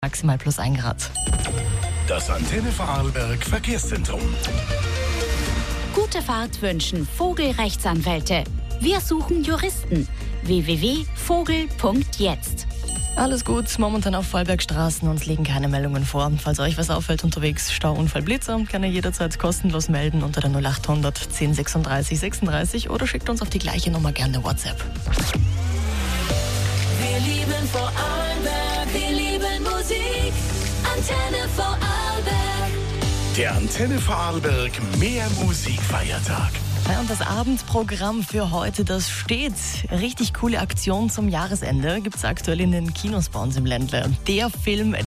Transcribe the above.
Maximal +1 Grad. Das Antenne Vorarlberg Verkehrszentrum. Gute Fahrt wünschen Vogelrechtsanwälte. Wir suchen Juristen. www.vogel.jetzt. Alles gut, momentan auf Vorarlbergstraßen, uns liegen keine Meldungen vor. Falls euch was auffällt unterwegs, Stauunfall, Blitzer, kann ihr jederzeit kostenlos melden unter der 0800 10 36 36 oder schickt uns auf die gleiche Nummer gerne WhatsApp. Wir lieben Vorarlberg, wir lieben Musik. Antenne Vorarlberg. Der Antenne Vorarlberg Mehr Musikfeiertag. Ja, und das Abendprogramm für heute, das steht. Richtig coole Aktion zum Jahresende gibt es aktuell in den Kinos bei uns im Ländle. Der Film